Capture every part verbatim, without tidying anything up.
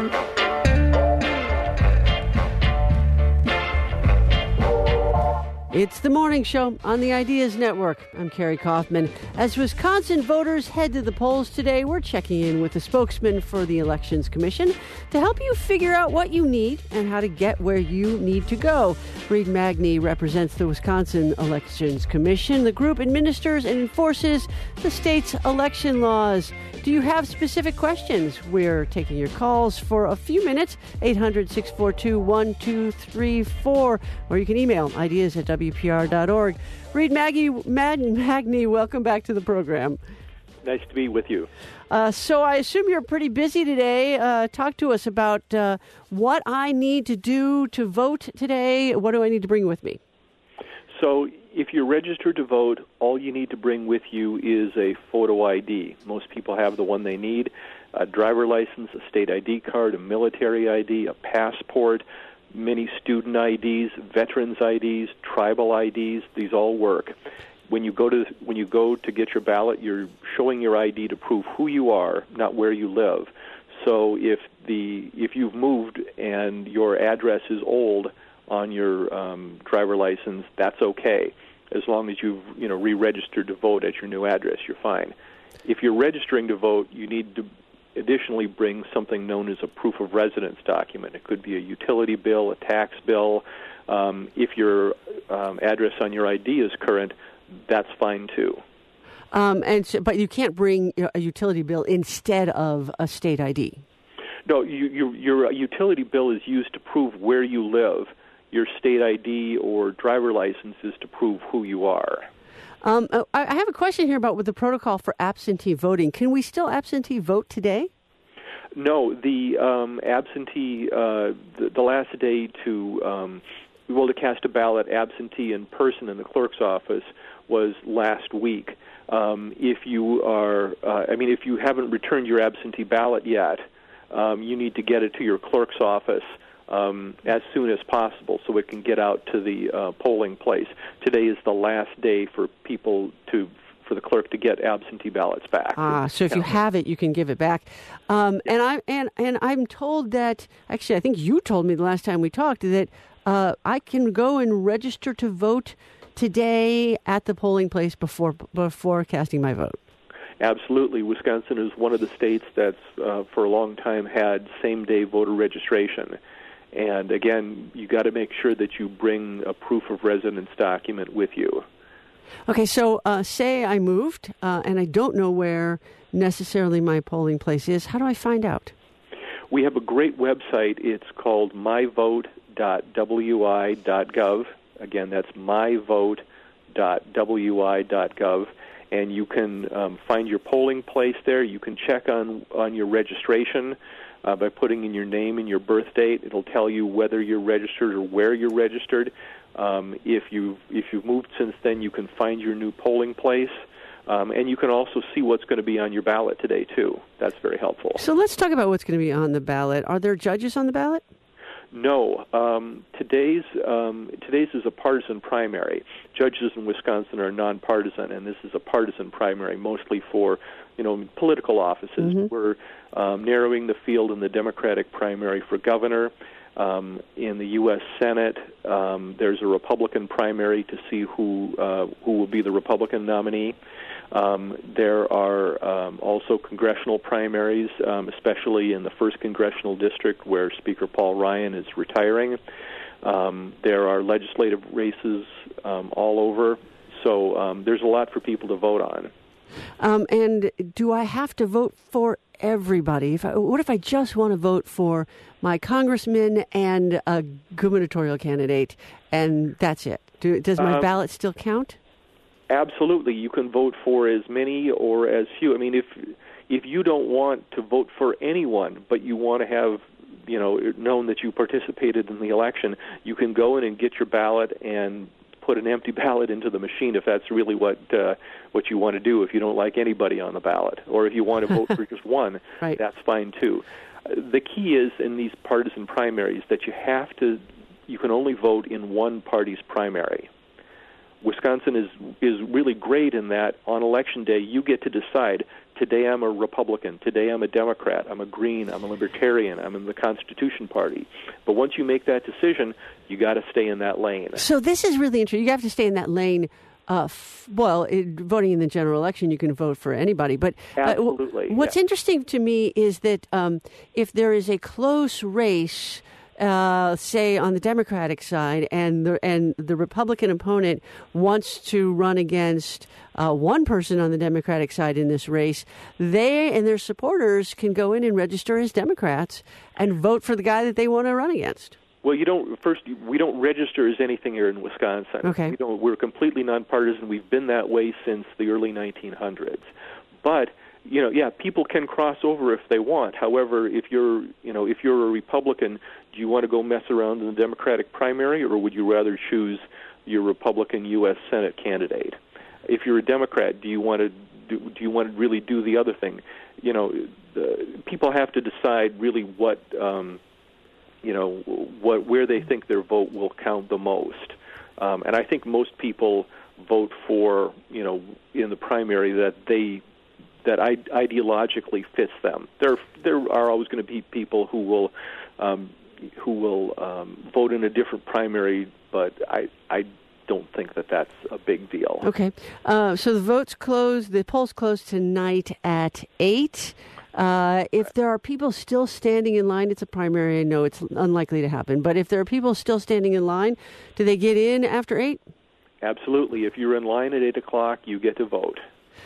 It's the morning show on the Ideas Network. I'm Carrie Kaufman. As Wisconsin voters head to the polls today, we're checking in with the spokesman for the Elections Commission to help you figure out what you need and how to get where you need to go. Reed Magny represents the Wisconsin Elections Commission. The group administers and enforces the state's election laws. Do you have specific questions? We're taking your calls for a few minutes, eight hundred, six four two, one two three four, or you can email ideas at w p r dot org. Reed Magny, Mad, Magny, welcome back to the program. Nice to be with you. Uh, so I assume you're pretty busy today. Uh, talk to us about uh, what I need to do to vote today. What do I need to bring with me? So if you're registered to vote, all you need to bring with you is a photo I D. Most people have the one they need: a driver license, a state I D card, a military I D, a passport, many student I Ds, veterans I Ds, tribal I Ds. These all work. When you go to when you go to get your ballot, you're showing your I D to prove who you are, not where you live. So if the if you've moved and your address is old on your um, driver license, that's okay. As long as you've you know re-registered to vote at your new address, you're fine. If you're registering to vote, you need to additionally bring something known as a proof of residence document. It could be a utility bill, a tax bill. Um, if your um, address on your I D is current, that's fine too. Um, and so, but you can't bring a utility bill instead of a state I D. No, you, you, your utility bill is used to prove where you live. Your state I D or driver license is to prove who you are. Um, I have a question here about with the protocol for absentee voting. Can we still absentee vote today? No, the um, absentee, uh, the, the last day to um, be able to cast a ballot absentee in person in the clerk's office was last week. Um, if you are, uh, I mean, if you haven't returned your absentee ballot yet, um, you need to get it to your clerk's office Um, as soon as possible so it can get out to the uh, polling place. Today is the last day for people to, for the clerk to get absentee ballots back. Ah, so if you have it, you can give it back. Um, and I and and I'm told that actually, I think you told me the last time we talked that uh, I can go and register to vote today at the polling place before before casting my vote. Absolutely. Wisconsin is one of the states that's uh, for a long time had same-day voter registration. And again, you got to make sure that you bring a proof of residence document with you. Okay, so uh, say I moved uh, and I don't know where necessarily my polling place is. How do I find out? We have a great website. It's called my vote dot w i dot gov. Again, that's my vote dot w i dot gov. And you can um, find your polling place there. You can check on, on your registration uh, by putting in your name and your birth date. It'll tell you whether you're registered or where you're registered. Um, if you've, if you've moved since then, you can find your new polling place. Um, and you can also see what's going to be on your ballot today, too. That's very helpful. So let's talk about what's going to be on the ballot. Are there judges on the ballot? No. Um, today's um, today's is a partisan primary. Judges in Wisconsin are nonpartisan, and this is a partisan primary, mostly for you know political offices. Mm-hmm. We're um, narrowing the field in the Democratic primary for governor. Um, in the U S Senate, um, there's a Republican primary to see who uh, who will be the Republican nominee. Um, there are um, also congressional primaries, um, especially in the first congressional district where Speaker Paul Ryan is retiring. Um, there are legislative races um, all over, so um, there's a lot for people to vote on. Um, and do I have to vote for everybody? If I, what if I just want to vote for my congressman and a gubernatorial candidate, and that's it? Do, does my um, ballot still count? Absolutely. You can vote for as many or as few. I mean, if if you don't want to vote for anyone, but you want to have, you know, known that you participated in the election, you can go in and get your ballot and put an empty ballot into the machine if that's really what uh, what you want to do. If you don't like anybody on the ballot, or if you want to vote for just one, right. That's fine too. Uh, the key is in these partisan primaries that you have to, you can only vote in one party's primary. Wisconsin is is really great in that on election day you get to decide, Today I'm a Republican. Today I'm a Democrat. I'm a Green. I'm a Libertarian. I'm in the Constitution Party. But once you make that decision, you got to stay in that lane. So this is really interesting. You have to stay in that lane. Uh, f- well, it, voting in the general election, you can vote for anybody. But uh, Absolutely, what's yeah. interesting to me is that um, if there is a close race, uh, say on the Democratic side, and the and the Republican opponent wants to run against uh, one person on the Democratic side in this race, they and their supporters can go in and register as Democrats and vote for the guy that they want to run against. Well, you don't. First, we don't register as anything here in Wisconsin. Okay. We don't, we're completely nonpartisan. We've been that way since the early nineteen hundreds. But you know, yeah, people can cross over if they want. However, if you're, you know, if you're a Republican, do you want to go mess around in the Democratic primary, or would you rather choose your Republican U S Senate candidate? If you're a Democrat, do you want to do, do you want to really do the other thing? You know, the, people have to decide really what. Um, you know, what where they think their vote will count the most. Um, and I think most people vote for, you know, in the primary that they that I, ideologically fits them. There there are always going to be people who will um, who will um, vote in a different primary, but I I don't think that that's a big deal. Okay. Uh, so the votes close, the polls close tonight at eight. Uh, if there are people still standing in line, it's a primary. I know it's unlikely to happen. But if there are people still standing in line, do they get in after eight? Absolutely. If you're in line at eight o'clock, you get to vote.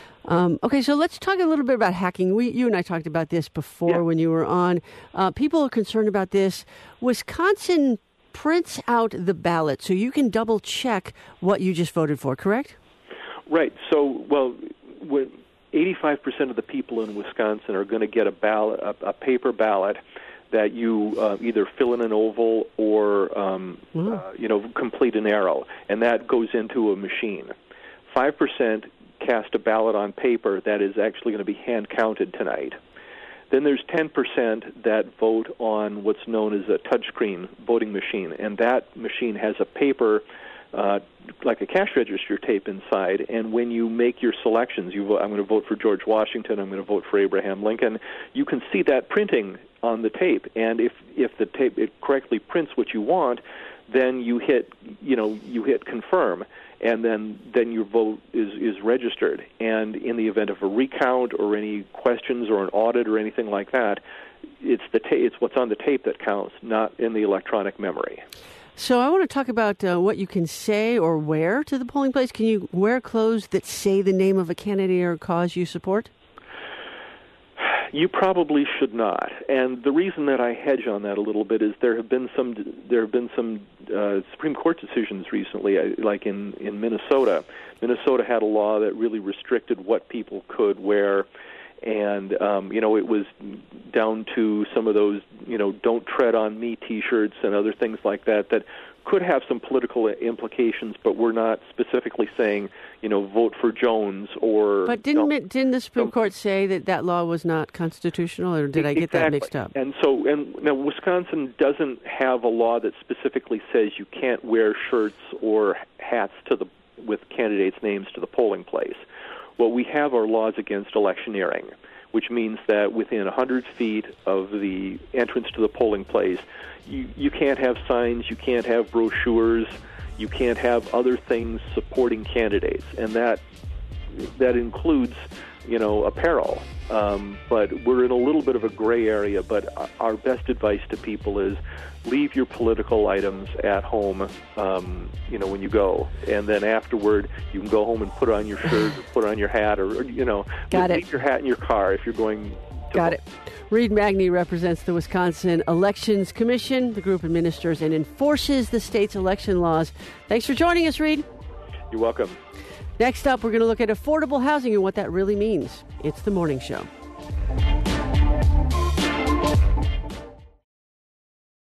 Um, okay, so let's talk a little bit about hacking. We, you and I talked about this before yeah. when you were on. Uh, people are concerned about this. Wisconsin prints out the ballot so you can double check what you just voted for, correct? Right. So, well, when eighty-five percent of the people in Wisconsin are going to get a ballot, a, a paper ballot that you uh, either fill in an oval or, um, mm. uh, you know, complete an arrow, and that goes into a machine. Five percent cast a ballot on paper that is actually going to be hand-counted tonight. Then there's ten percent that vote on what's known as a touchscreen voting machine, and that machine has a paper Uh, like a cash register tape inside, and when you make your selections, you vote, I'm going to vote for George Washington, I'm going to vote for Abraham Lincoln, you can see that printing on the tape, and if if the tape it correctly prints what you want, then you hit you know you hit confirm, and then then your vote is is registered. And in the event of a recount or any questions or an audit or anything like that, it's the ta- it's what's on the tape that counts, not in the electronic memory. So I want to talk about uh, what you can say or wear to the polling place. Can you wear clothes that say the name of a candidate or cause you support? You probably should not. And the reason that I hedge on that a little bit is there have been some there have been some uh, Supreme Court decisions recently, like in, in Minnesota. Minnesota had a law that really restricted what people could wear. And, um, you know, it was down to some of those, you know, don't tread on me T-shirts and other things like that that could have some political implications, but we're not specifically saying, you know, vote for Jones or... But didn't it, didn't the Supreme Court say that that law was not constitutional, or did I get exactly. that mixed up? And so, and now Wisconsin doesn't have a law that specifically says you can't wear shirts or hats to the with candidates' names to the polling place. What we have are laws against electioneering, which means that within one hundred feet of the entrance to the polling place, you, you can't have signs, you can't have brochures, you can't have other things supporting candidates, and that that includes, you know, apparel. Um, but we're in a little bit of a gray area, but our best advice to people is leave your political items at home, um, you know, when you go. And then afterward, you can go home and put on your shirt or put on your hat or, or you know, Got leave it. your hat in your car if you're going to Got vote. it. Reed Magny represents the Wisconsin Elections Commission. The group administers and enforces the state's election laws. Thanks for joining us, Reed. You're welcome. Next up, we're going to look at affordable housing and what that really means. It's The Morning Show.